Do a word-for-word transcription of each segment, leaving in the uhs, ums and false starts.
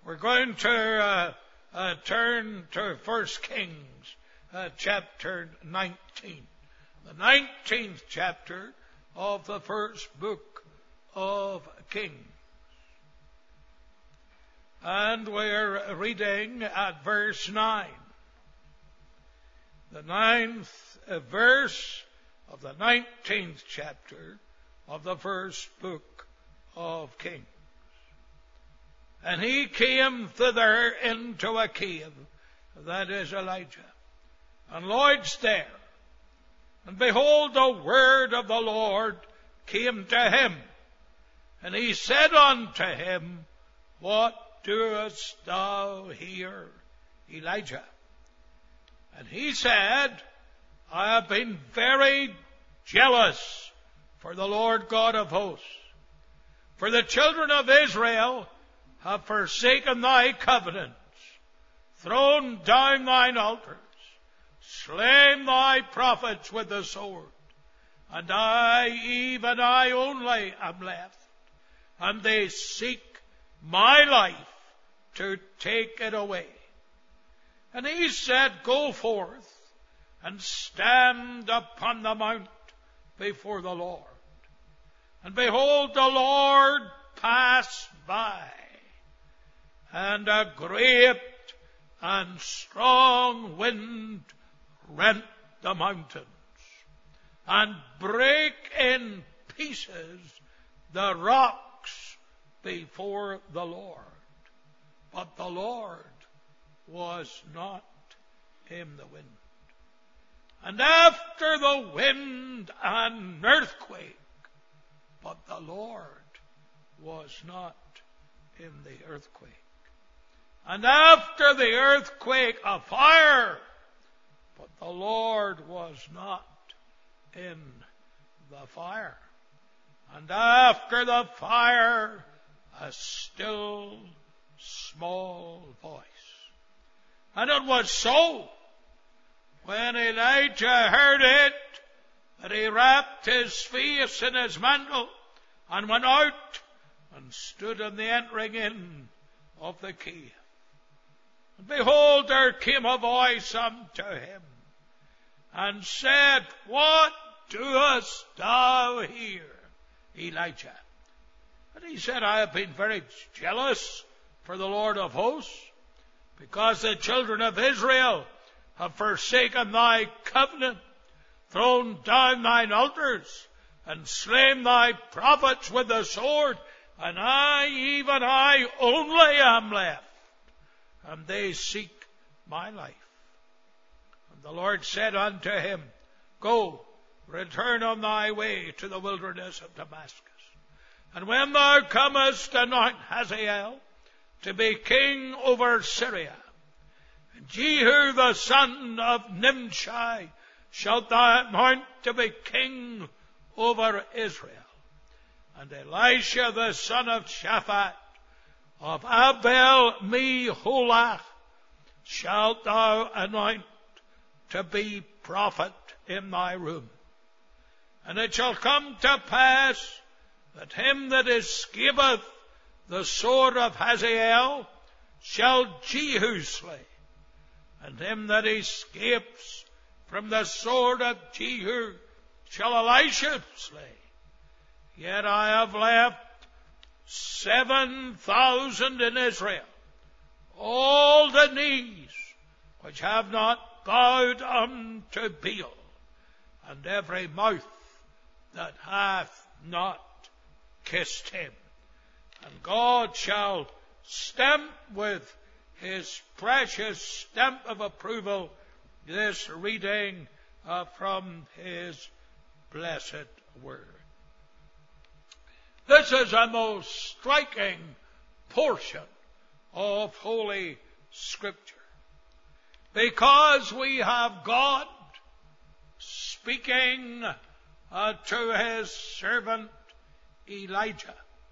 We're going to uh, uh, turn to First Kings uh, chapter nineteen. The nineteenth chapter of the first book of Kings. And we're reading at verse nine. The ninth verse of the nineteenth chapter of the first book of Kings. And he came thither into a cave, that is Elijah, and lodged there. And behold, the word of the Lord came to him. And he said unto him, What doest thou here, Elijah? And he said, I have been very jealous for the Lord God of hosts. For the children of Israel have forsaken thy covenants, thrown down thine altars, slain thy prophets with the sword. And I, even I only, am left. And they seek my life to take it away. And he said, Go forth and stand upon the mount before the Lord. And behold, the Lord passed by, and a great and strong wind rent the mountains, and brake in pieces the rocks before the Lord. But the Lord was not in the wind. And after the wind an earthquake, but the Lord was not in the earthquake. And after the earthquake a fire, but the Lord was not in the fire. And after the fire a still small voice. And it was so, when Elijah heard it, that he wrapped his face in his mantle and went out and stood in the entering in of the cave. And behold, there came a voice unto him, and said, What doest thou here, Elijah? And he said, I have been very jealous for the Lord of hosts, because the children of Israel have forsaken thy covenant, thrown down thine altars, and slain thy prophets with the sword, and I, even I only, am left, and they seek my life. And the Lord said unto him, Go, return on thy way to the wilderness of Damascus. And when thou comest, anoint Hazael to be king over Syria. And Jehu the son of Nimshi shalt thou anoint to be king over Israel. And Elisha the son of Shaphat of Abel-Meholah shalt thou anoint to be prophet in thy room. And it shall come to pass that him that escapeth the sword of Hazael shall Jehu slay, and him that escapes from the sword of Jehu shall Elisha slay. Yet I have left seven thousand in Israel, all the knees which have not bowed unto Baal, and every mouth that hath not kissed him. And God shall stamp with his precious stamp of approval this reading uh, from his blessed word. This is a most striking portion of Holy Scripture, because we have God speaking uh, to his servant Elijah.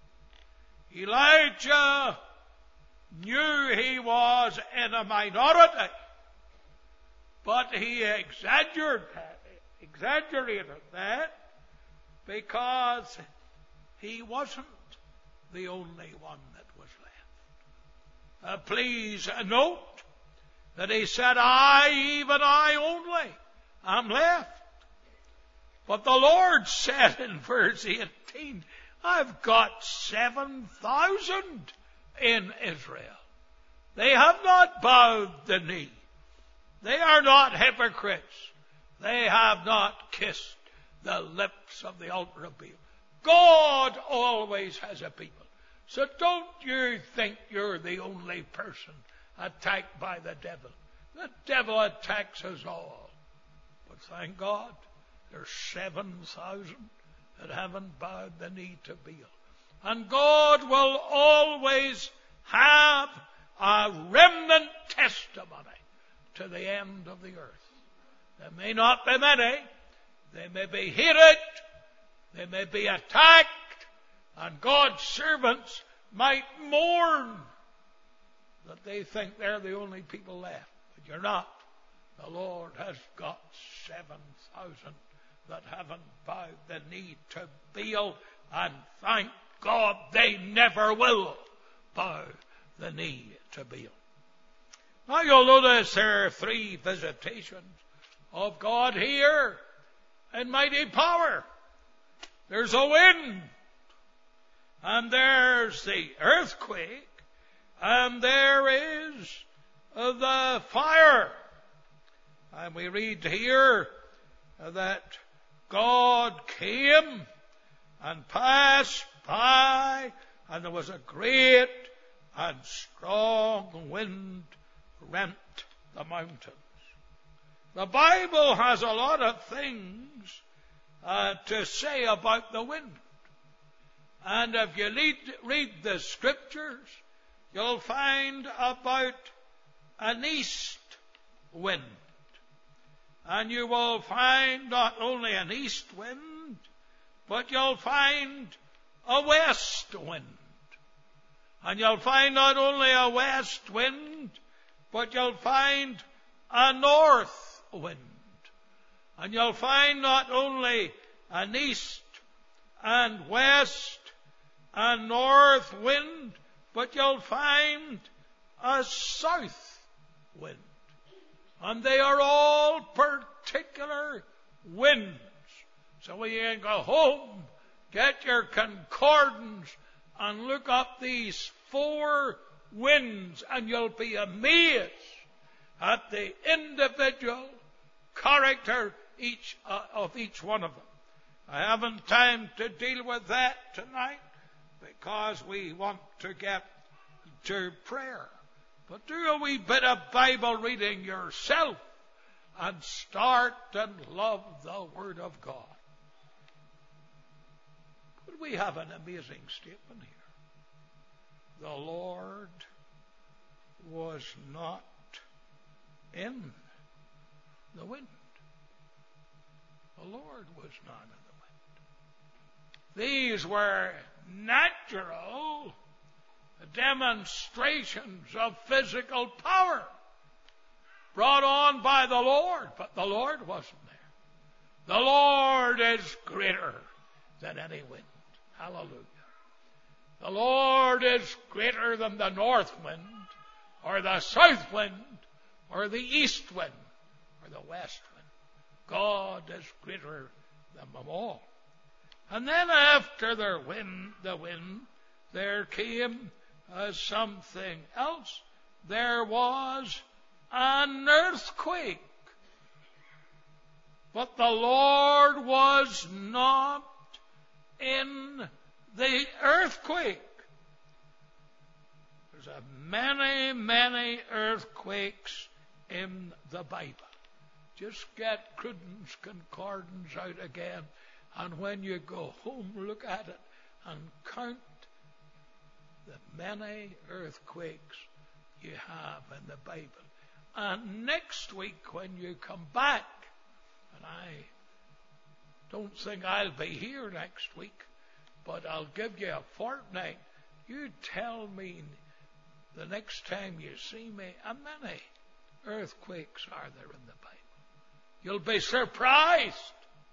Elijah knew he was in a minority, but he exaggerated, exaggerated that because he wasn't the only one that was left. uh, please note that he said, I, even I only, am left. But the Lord said in verse eighteen, I've got seven thousand in Israel. They have not bowed the knee. They are not hypocrites. They have not kissed the lips of the altar of Baal. God always has a people. So don't you think you're the only person attacked by the devil. The devil attacks us all. But thank God, there's seven thousand that haven't bowed the knee to Baal. And God will always have a remnant testimony to the end of the earth. There may not be many. They may be hated. They may be attacked. And God's servants might mourn that they think they're the only people left. But you're not. The Lord has got seven thousand that haven't bowed the knee to Baal. And thank God they never will bow the knee to Baal. Now you'll notice there are three visitations of God here in mighty power. There's a wind, and there's the earthquake, and there is the fire. And we read here that God came and passed by, and there was a great and strong wind rent the mountains. The Bible has a lot of things uh, to say about the wind. And if you read, read the scriptures, you'll find about an east wind. And you will find not only an east wind, but you'll find a west wind. And you'll find not only a west wind, but you'll find a north wind. And you'll find not only an east and west and north wind, but you'll find a south wind. And they are all particular winds. So when you can go home, get your concordance and look up these four winds, and you'll be amazed at the individual character each uh, of each one of them. I haven't time to deal with that tonight because we want to get to prayer. But do a wee bit of Bible reading yourself and start and love the Word of God. But we have an amazing statement here. The Lord was not in the wind. The Lord was not in the wind. These were natural demonstrations of physical power brought on by the Lord, but the Lord wasn't there. The Lord is greater than any wind. Hallelujah. The Lord is greater than the north wind, or the south wind, or the east wind, or the west wind. God is greater than them all. And then after the wind, the wind, there came uh, something else. There was an earthquake. But the Lord was not in the earthquake. There's a many, many earthquakes in the Bible. Just get Cruden's Concordance out again, and when you go home, look at it and count the many earthquakes you have in the Bible. And next week when you come back, and I don't think I'll be here next week, but I'll give you a fortnight. You tell me the next time you see me, how many earthquakes are there in the Bible? You'll be surprised.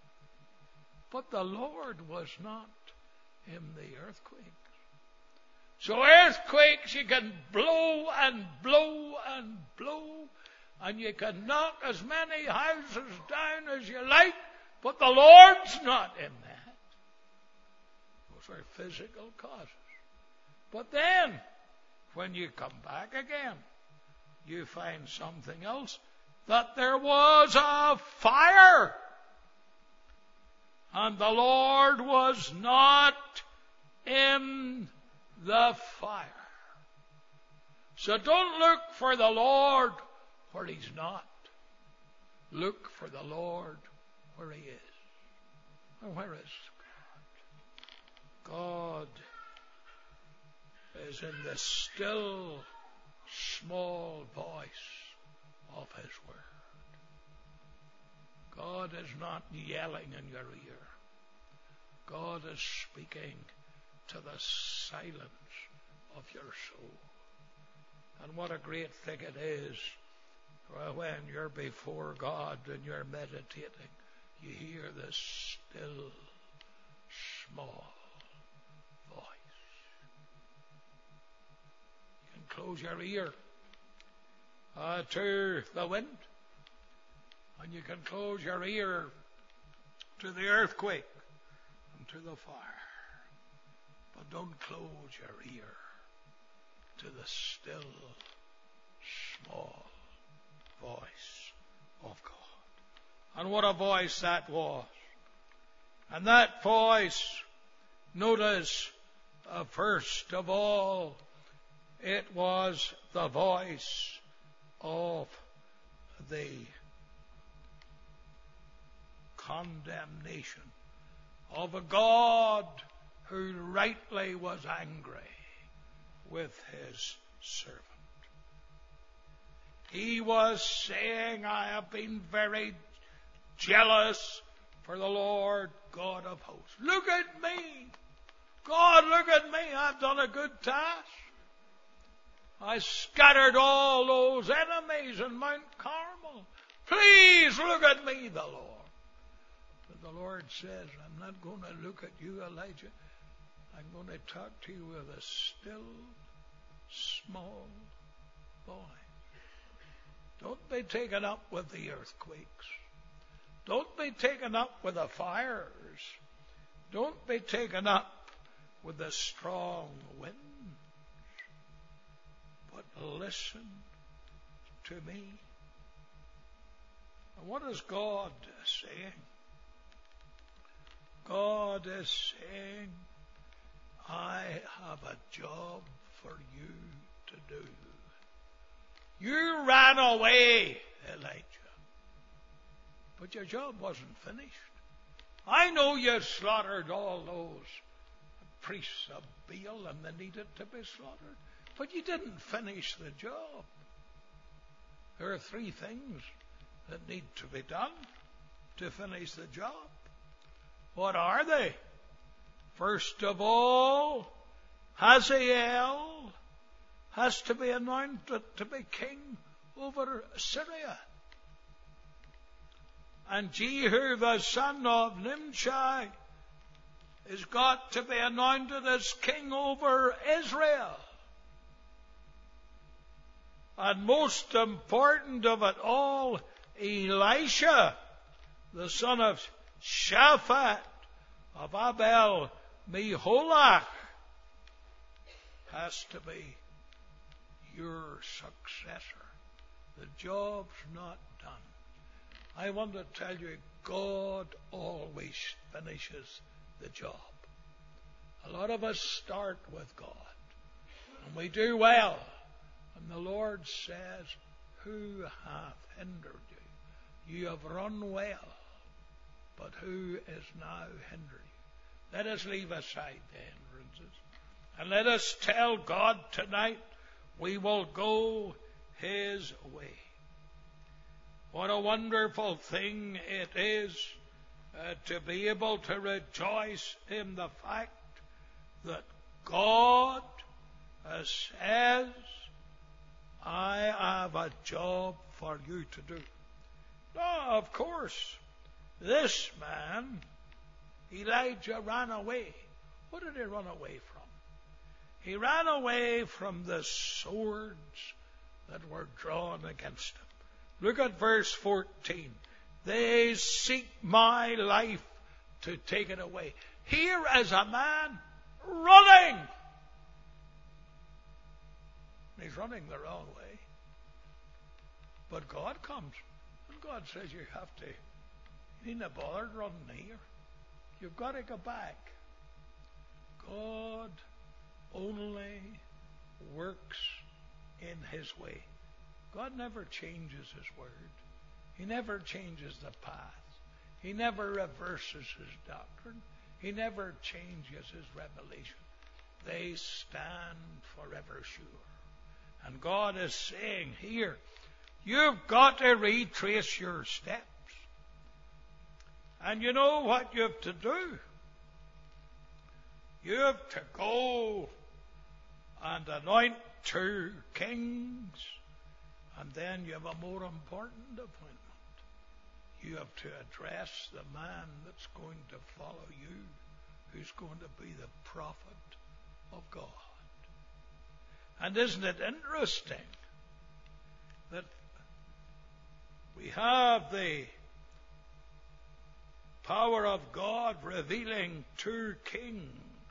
But the Lord was not in the earthquakes. So earthquakes, you can blow and blow and blow, and you can knock as many houses down as you like, but the Lord's not in that. Those are physical causes. But then, when you come back again, you find something else, that there was a fire, and the Lord was not in the fire. So don't look for the Lord where He's not. Look for the Lord where He is. And where is God? God is in the still, small voice of His Word. God is not yelling in your ear. God is speaking to the silence of your soul. And what a great thing it is when you're before God and you're meditating, you hear this still, small voice. You can close your ear uh, to the wind, and you can close your ear to the earthquake and to the fire. But don't close your ear to the still, small voice of God. And what a voice that was. And that voice, notice, uh, first of all, it was the voice of the condemnation of a God who rightly was angry with His servant. He was saying, I have been very jealous for the Lord God of hosts. Look at me. God, look at me. I've done a good task. I scattered all those enemies in Mount Carmel. Please look at me, the Lord. But the Lord says, I'm not going to look at you, Elijah. I'm going to talk to you with a still, small voice. Don't be taken up with the earthquakes. Don't be taken up with the fires. Don't be taken up with the strong winds. But listen to me. And what is God saying? God is saying, I have a job for you to do. You ran away, Elijah, but your job wasn't finished. I know you slaughtered all those priests of Baal and they needed to be slaughtered, but you didn't finish the job. There are three things that need to be done to finish the job. What are they? First of all, Hazael has to be anointed to be king over Syria. And Jehu, the son of Nimshi, is got to be anointed as king over Israel. And most important of it all, Elisha, the son of Shaphat of Abel Meholach, has to be your successor. The job's not done. I want to tell you, God always finishes the job. A lot of us start with God, and we do well. And the Lord says, who hath hindered you? You have run well, but who is now hindering you? Let us leave aside the hindrances, and let us tell God tonight, we will go His way. What a wonderful thing it is uh, to be able to rejoice in the fact that God uh, says, I have a job for you to do. Now, of course, this man, Elijah, ran away. What did he run away from? He ran away from the swords that were drawn against him. Look at verse fourteen. They seek my life to take it away. Here is a man running. He's running the wrong way. But God comes, and God says you have to. You needn't bother running here. You've got to go back. God only works in His way. God never changes His word. He never changes the path. He never reverses His doctrine. He never changes His revelation. They stand forever sure. And God is saying here, you've got to retrace your steps. And you know what you have to do? You have to go and anoint two kings, and then you have a more important appointment. You have to address the man that's going to follow you, who's going to be the prophet of God. And isn't it interesting that we have the power of God revealing two kings,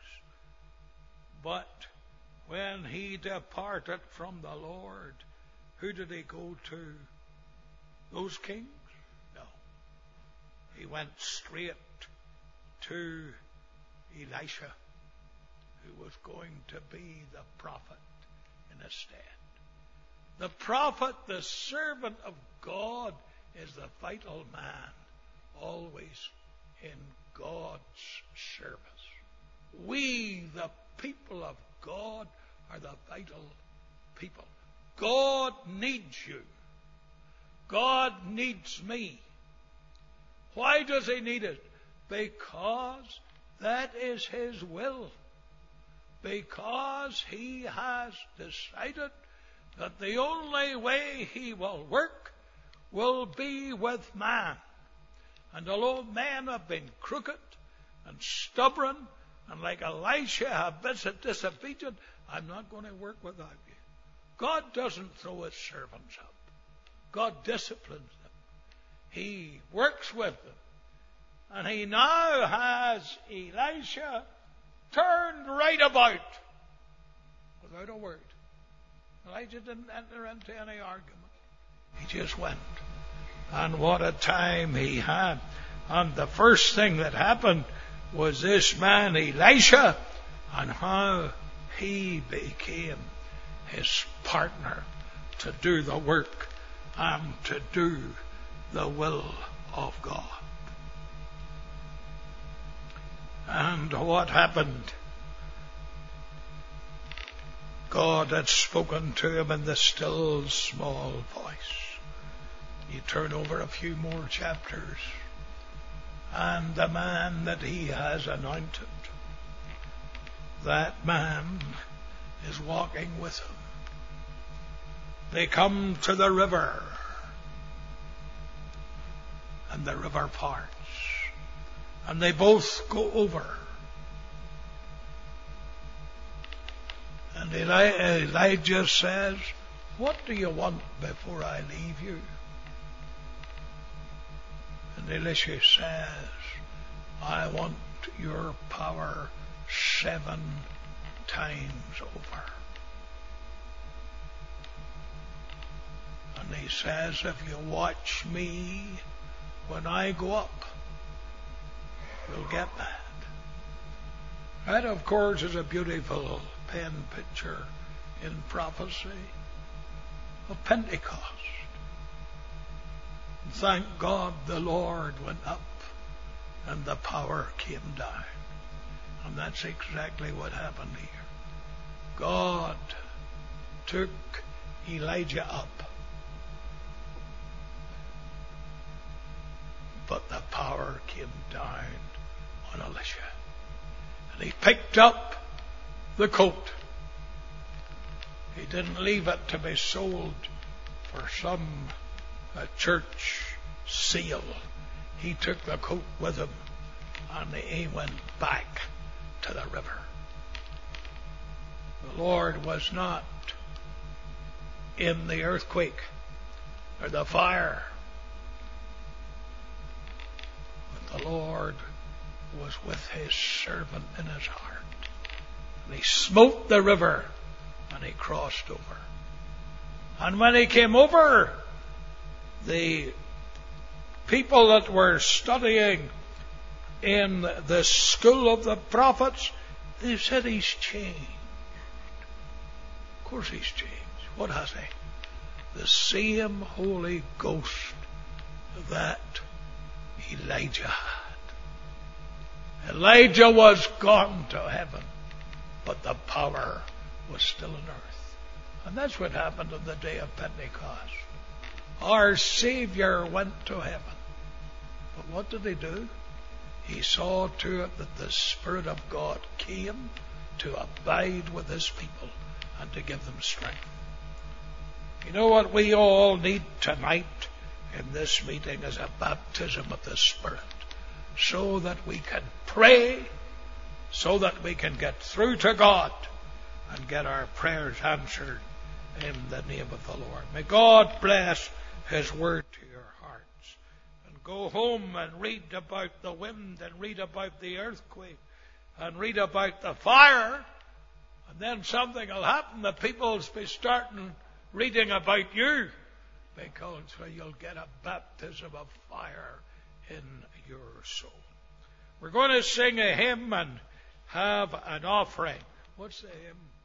but when he departed from the Lord, who did he go to? Those kings? No. He went straight to Elisha, who was going to be the prophet in his stead. The prophet, the servant of God, is the vital man, always in God's service. We, the people of God, are the vital people. God needs you. God needs me. Why does He need it? Because that is His will. Because He has decided that the only way He will work will be with man. And although men have been crooked and stubborn, and like Elisha have been disobedient, I'm not going to work without you. God doesn't throw His servants up. God disciplines them. He works with them. And He now has Elisha turned right about without a word. Elijah didn't enter into any argument. He just went. And what a time he had. And the first thing that happened was this man Elisha, and how he became his partner to do the work and to do the will of God. And what happened? God had spoken to him in the still small voice. You turn over a few more chapters, and the man that He has anointed, that man is walking with Him. They come to the river, and the river parts, and they both go over. And Eli- Elijah says, what do you want before I leave you? And Elisha says, I want your power seven times over. And he says, if you watch me when I go up, you'll get that. That, of course, is a beautiful pen picture in prophecy of Pentecost. Thank God the Lord went up and the power came down. And that's exactly what happened here. God took Elijah up, but the power came down on Elisha. And he picked up the coat. He didn't leave it to be sold for some a church seal. He took the coat with him, and he went back to the river. The Lord was not in the earthquake or the fire, but the Lord was with his servant in his heart. And he smote the river, and he crossed over. And when he came over, the people that were studying in the school of the prophets, they said he's changed. Of course he's changed. What has he? The same Holy Ghost that Elijah had. Elijah was gone to heaven, but the power was still on earth. And that's what happened on the day of Pentecost. Our Savior went to heaven. But what did he do? He saw to it that the Spirit of God came to abide with his people and to give them strength. You know what we all need tonight in this meeting is a baptism of the Spirit, so that we can pray, so that we can get through to God and get our prayers answered in the name of the Lord. May God bless his word to your hearts. And go home and read about the wind and read about the earthquake and read about the fire. And then something will happen. The people will be starting reading about you, because well, you'll get a baptism of fire in your soul. We're going to sing a hymn and have an offering. What's the hymn?